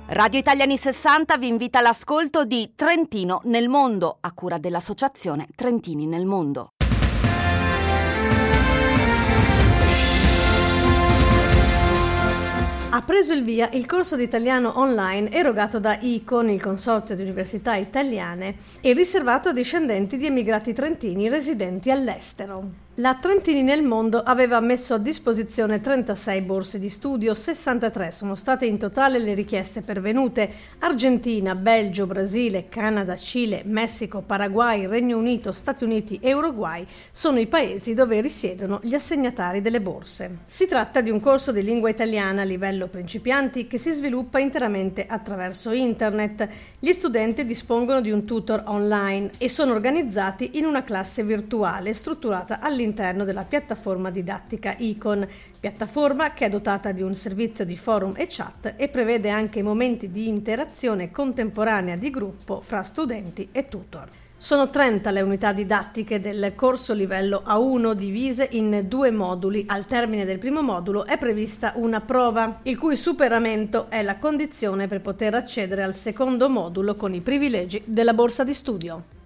Radio Italiani 60 vi invita all'ascolto di Trentino nel mondo, a cura dell'associazione Trentini nel mondo. Ha preso il via il corso di italiano online erogato da ICON, il Consorzio di Università Italiane, e riservato a discendenti di emigrati trentini residenti all'estero. La Trentini nel mondo aveva messo a disposizione 36 borse di studio, 63 sono state in totale le richieste pervenute. Argentina, Belgio, Brasile, Canada, Cile, Messico, Paraguay, Regno Unito, Stati Uniti e Uruguay sono i paesi dove risiedono gli assegnatari delle borse. Si tratta di un corso di lingua italiana a livello principianti che si sviluppa interamente attraverso internet. Gli studenti dispongono di un tutor online e sono organizzati in una classe virtuale strutturata all'interno della piattaforma didattica ICON, piattaforma che è dotata di un servizio di forum e chat e prevede anche momenti di interazione contemporanea di gruppo fra studenti e tutor. Sono 30 le unità didattiche del corso livello A1 divise in 2 moduli. Al termine del primo modulo è prevista una prova, il cui superamento è la condizione per poter accedere al secondo modulo con i privilegi della borsa di studio.